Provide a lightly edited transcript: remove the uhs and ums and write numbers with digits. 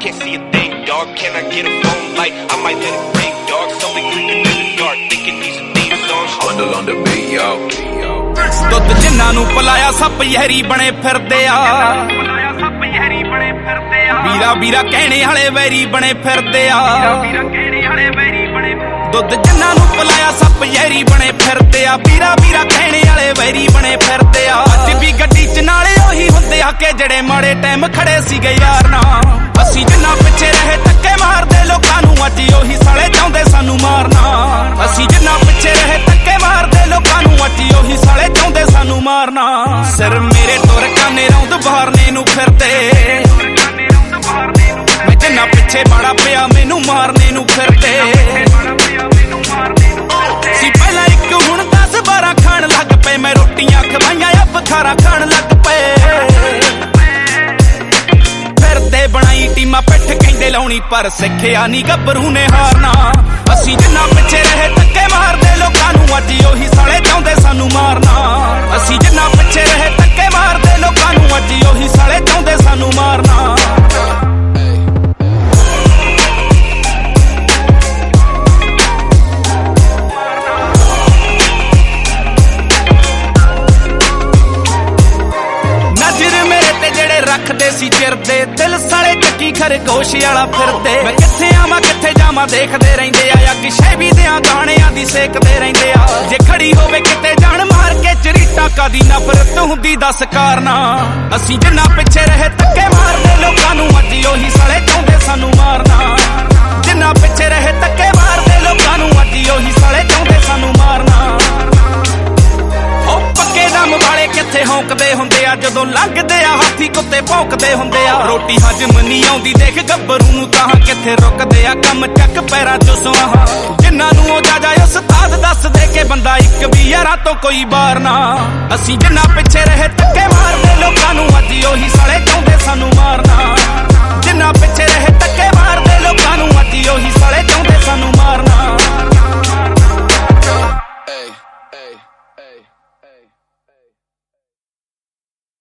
can't see a thing, dog. Can I get a phone light? I might let it ring, dog. Slowly creeping in the dark, thinking these are theme songs. Bundle on the beat, yo. ਦੁੱਧ ਜਿਨ੍ਹਾਂ ਨੂੰ ਪਲਾਇਆ ਸੱਪ ਯਹਿਰੀ ਬਣੇ ਫਿਰਦੇ ਆ ਵੀਰਾ ਵੀਰਾ ਕਹਿਣੇ ਵਾਲੇ very ਬਣੇ ਫਿਰਦੇ ਆ ਦੁੱਧ ਜਿਨ੍ਹਾਂ ਨੂੰ ਪਲਾਇਆ ਸੱਪ ਯਹਿਰੀ ਬਣੇ ਫਿਰਦੇ ਆ ਵੀਰਾ ਵੀਰਾ ਕਹਿਣੇ ਵਾਲੇ ਵੈਰੀ ਬਣੇ ਫਿਰਦੇ ਆ ਅੱਜ ਵੀ ਗੱਡੀ ਚ ਨਾਲੇ ਉਹੀ ਹੁੰਦੇ ਆ ਕਿ ਜਿਹੜੇ ਮਾੜੇ ਟਾਈਮ ਖੜੇ ਸੀਗੇ ਯਾਰ ਨਾਲ ਅਸੀਂ ਜਿੰਨਾ ਪਿੱਛੇ ਰਹੇ ਧੱਕੇ ਮਾਰਦੇ ਲੋਕਾਂ ਨੂੰ ਅੱਜ ਉਹੀ ਸਾਲੇ ਚਾਹੁੰਦੇ ਸਾਨੂੰ ਮਾਰਨਾ ਅਸੀਂ ਜਿੰਨਾ ਪਿੱਛੇ ਰਹੇ ਧੱਕੇ ਮਾਰਦੇ ਲੋਕਾਂ ਨੂੰ ਅੱਜ ਉਹੀ ਸਾਲੇ ਚਾਹੁੰਦੇ ਸਾਨੂੰ ਮਾਰਨਾ ਸਿਰ ਮੇਰੇ ਤੁਰ ਕਾਨੇ ਰੌਂਦ ਬਾਹਰਨੇ ਨੂੰ ਫਿਰਦੇ ਮੈਂ ਜਿੰਨਾ ਪਿੱਛੇ ਮਾੜਾ ਪਿਆ ਮੈਨੂੰ ਮਾਰਨੇ ਨੂੰ ਫਿਰਦੇ ਸੀ ਪਹਿਲਾਂ ਇੱਕ ਹੁਣ 10-12 ਖਾਣ ਲੱਗ ਪਏ ਮੈਂ ਰੋਟੀਆਂ ਖਵਾਈਆਂ ਆ ਬਖਾਰਾ ਖਾਣ ਲੱਗ ਪਏ ਫਿਰਦੇ ਬਣਾਈ ਟੀਮਾਂ ਪਿੱਠ ਕਹਿੰਦੇ ਲਾਉਣੀ ਪਰ ਸਿੱਖਿਆ ਨੀ ਗੱਭਰੂ ਨੇ ਹਾਰਨਾ ਅਸੀਂ ਜਿੰਨਾ ਪਿੱਛੇ ਰਹੇ ਧੱਕੇ ਮਾਰਦੇ ਲੋਕਾਂ ਨੂੰ ਅੱਜ ਉਹੀ ਸਾਲੇ ਚਾਹੁੰਦੇ ਸਾਨੂੰ ਮਾਰਨਾ ਅਸੀਂ ਜਿੰਨਾ ਪਿੱਛੇ ਰਹੇ ਧੱਕੇ ਮਾਰਦੇ ਲੋਕਾਂ ਨੂੰ ਅੱਜ ਉਹੀ ਸਾਲੇ ਚਾਹੁੰਦੇ ਸਾਨੂੰ ਮਾਰਨਾ ਰੱਖਦੇ ਸੀ ਚਿਰਦੇ ਦਿਲ ਸਾਲੇ ਚੱਕੀ ਖਰਗੋਸ਼ ਵਾਲਾ ਫਿਰਦੇ ਮੈਂ ਕਿੱਥੇ ਆਵਾਂ ਕਿੱਥੇ ਜਾਵਾਂ ਦੇਖਦੇ ਰਹਿੰਦੇ ਆ ਅੱਗ ਸ਼ੈਵੀ ਦਿਆਂ ਗਾਣਿਆਂ ਦੀ ਸੇਕਦੇ ਰਹਿੰਦੇ ਆ ਜੇ ਖੜੀ ਹੋਵੇ ਕਿਤੇ ਜਾਣ ਮਾਰ ਕੇ ਚਰੀਟਾ ਕਾਦੀ ਨਫ਼ਰਤ ਹੁੰਦੀ ਦੱਸ ਕਾਰਨਾ ਅਸੀਂ ਜਿੰਨਾ ਪਿੱਛੇ ਰਹੇ ਧੱਕੇ ਮਾਰਦੇ ਲੋਕਾਂ ਨੂੰ ਅੱਜ ਉਹੀ ਸਾਲੇ ਚਾਹੁੰਦੇ ਸਾਨੂੰ ਮਾਰਨਾ ਜਿੰਨਾ ਪਿੱਛੇ ਰਹੇ ਧੱਕੇ ਮਾਰਦੇ ਲੋਕਾਂ ਨੂੰ ਅੱਜ ਉਹੀ ਸਾਲੇ ਚਾਹੁੰਦੇ ਸਾਨੂੰ ਮਾਰਨਾ ਪੱਕੇ ਦਮ ਵਾਲੇ ਕਿੱਥੇ ਹੌਂਕਦੇ ਹੁੰਦੇ ਆ ਜਦੋਂ ਲੰਘਦੇ ਆ ਹਾਥੀ ਕੁੱਤੇ ਭੌਂਕਦੇ ਹੁੰਦੇ ਆ ਰੋਟੀ ਹਜਮ ਨਹੀਂ ਆਉਂਦੀ ਦੇਖ ਗੱਭਰੂ ਨੂੰ ਤਾਂ ਕਿੱਥੇ ਰੁਕਦੇ ਆ ਕੰਮ ਚੱਕ ਪੈਰਾਂ ਚੋਂ ਸੁਆਹਾਂ ਜਿਨ੍ਹਾਂ ਨੂੰ ਉਹ ਜਾ ਉਸਤਾਦ ਦੱਸ ਦੇ ਕੇ ਬੰਦਾ ਇੱਕ ਵੀ ਯਾਰਾਂ ਤੋਂ ਕੋਈ ਬਾਰ ਨਾ ਅਸੀਂ ਜਿੰਨਾ ਪਿੱਛੇ ਰਹੇ ਧੱਕੇ ਮਾਰਦੇ ਲੋਕ